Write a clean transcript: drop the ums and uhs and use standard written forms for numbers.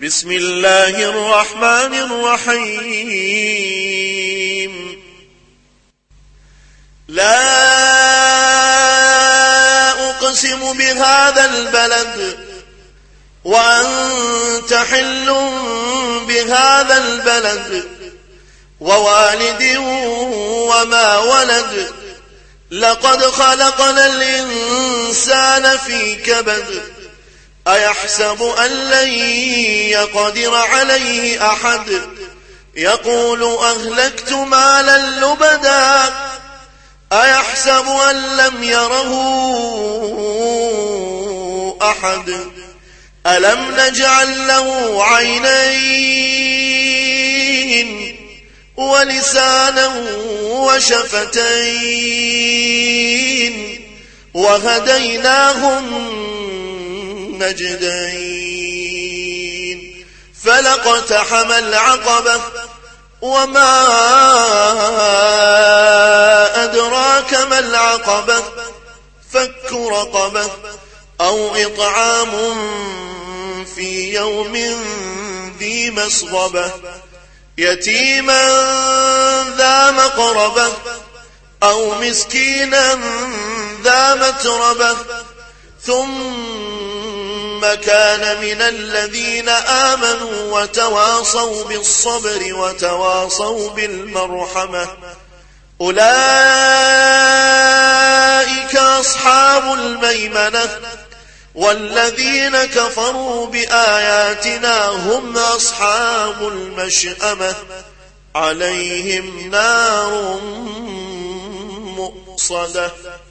بسم الله الرحمن الرحيم لا أقسم بهذا البلد وأنت حل بهذا البلد ووالد وما ولد لقد خلقنا الإنسان في كبد أيحسب أن لن يقدر عليه أحد يقول أهلكت مالا لبدا أيحسب أن لم يره أحد ألم نجعل له عينين ولسانا وشفتين وهديناهم نجدين فلاقتحم العقبة وما أدراك ما العقبة فك رقبة أو إطعام في يوم ذي مسغبة يتيما ذا مقربة أو مسكينا ذا متربة ثم كان من الذين آمنوا وتواصوا بالصبر وتواصوا بالمرحمة أولئك أصحاب الميمنة والذين كفروا بآياتنا هم أصحاب المشأمة عليهم نار مؤصدة